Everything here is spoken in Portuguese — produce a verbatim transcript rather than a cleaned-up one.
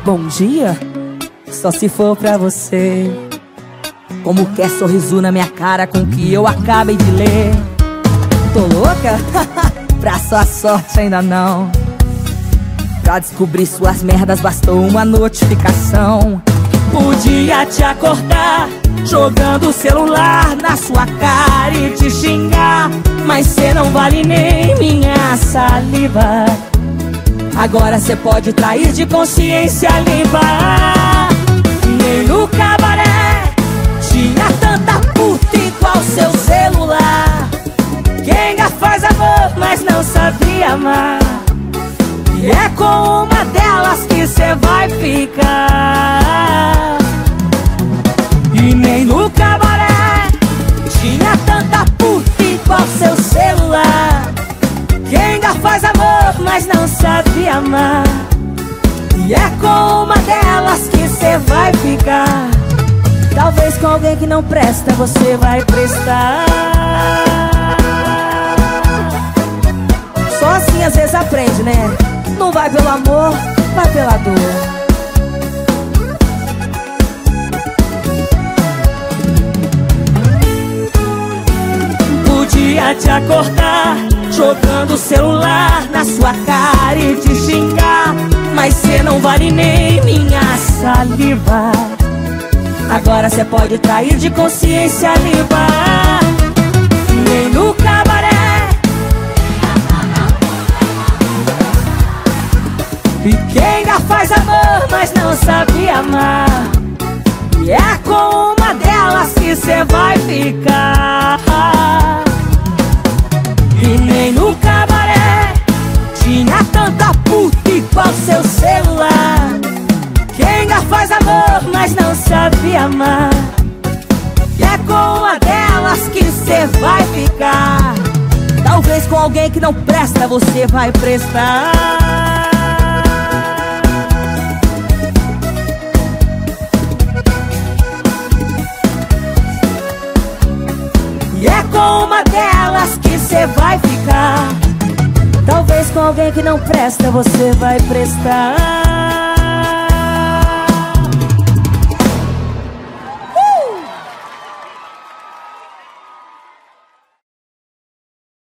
Bom dia, só se for pra você. Como quer sorriso na minha cara com o que eu acabei de ler. Tô louca? Pra sua sorte ainda não. Pra descobrir suas merdas bastou uma notificação. Podia te acordar jogando o celular na sua cara e te xingar, mas cê não vale nem minha saliva. Agora cê pode trair de consciência limpa. Nem no cabaré tinha tanta puta igual seu celular. Quem ainda faz amor, mas não sabia amar. E é com uma delas que cê vai ficar. E nem no cabaré tinha tanta puta igual seu celular. Quem ainda faz amor, mas não sabe amar. E é com uma delas que cê vai ficar. Talvez com alguém que não presta você vai prestar. Só assim às vezes aprende, né? Não vai pelo amor, vai pela dor. Podia te acordar jogando o celular na sua cara e te xingar, mas cê não vale nem minha saliva. Agora cê pode trair de consciência limpa. Nem no cabaré. E quem ainda faz amor, mas não sabe amar. E é com uma delas que cê vai ficar. E nem no cabaré tinha tanta puta igual seu celular. Quem ainda faz amor, mas não sabe amar. E é com uma delas que cê vai ficar. Talvez com alguém que não presta você vai prestar. E é com uma delas que cê vai ficar. Talvez com alguém que não presta você vai prestar.